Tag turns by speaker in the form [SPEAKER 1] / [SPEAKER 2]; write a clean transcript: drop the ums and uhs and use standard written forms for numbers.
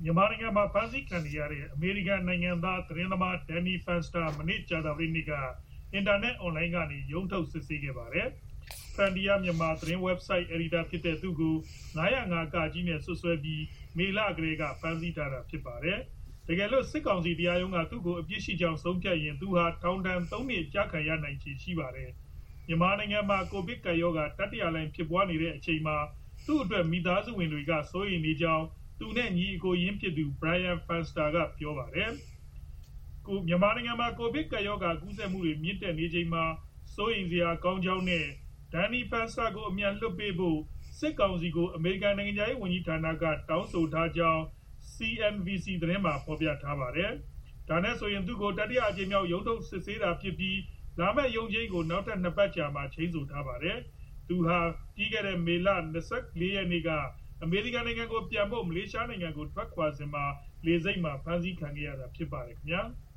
[SPEAKER 1] မြန်မာနိုင်ငံမှာဖမ်းဆီးခံနေရတဲ့အမေရိကန်နိုင်ငံသားသတင်းသမားဒန်နီဖန်စတာမနေ့ကြာသပတေးနေ့ကအင်တာနက်အွန်လိုင်းကနေရုံးထုတ်စစ်ဆေးခဲ့ပါတယ်။ Frontier မြန်မာသတင်း website editor ဖြစ်တဲ့သူကို905ကကြီးနဲ့ဆွဆွဲပြီးမေလကလေးကဖမ်းဆီးထားတာဖြစ်ပါတယ်။တကယ်လို့စစ်ကောင်စီတရားရုံးကသူ့ကိုအပြစ်ရှိကြောင်းဆုံးဖြတ်ရင်သူဟာထောင်ဒဏ်3နှစ်ကြာခံရနိုင်ခြေရှိပါတယ်။မြန်မာနိုင်ငံမှာကိုဗစ်ကပ်ရောဂါတတိယလှိုင်းဖြစ်ပွားနေတဲ့အချိန်မှာသူ့အတွက်မိသားစုဝင်တွေကစိုးရိမ်နေကြောင်းသူနဲ့ညီအကိုရင်းဖြစ်သူ Brian Fanster ကပြောပါတယ်။မြန်မာနိုင်ငံမှာကိုဗစ်ကပ်ရောဂါကူးစက်မှုတွေမြင့်တက်နေချိန်မှာစိုးရိမ်စရာကောင်းကြောင်းနဲ့ဒန်နီဖန်စတာကိုအမြန်လွှတ်ပေးဖို့စစ်ကောင်စီကိုအမေရိကန်နိုင်ငံခြားရေးဝန်ကြီးဌာနကတောင်းဆိုထားကြောင်း CNBC သတင်းမှာဖော်ပြထားပါတယ်။ဒါနဲ့ဆိုရင်သူ့ကိုတတိယအကြိမ်မြောက်ရုံးထုတ်စစ်ဆေးတာဖြစ်ပြီးလာမယ့်ရုံးချိန်းကိုနောက်ထပ်2ပတ်ကြာမှချိန်ဆထားပါတယ်။သူဟာပြီးခဲ့တဲ့မေလ24ရက်နေ့ကအမေရိကန်နိုင်ငံကိုပြန်ဖို့မလေးရှားနိုင်ငံကိုထွက်ခွာစဉ်မှာလေဆိပ်မှာဖမ်းဆီးခံခဲ့ရတာဖြစ်ပါတယ်ခင်ဗျာ။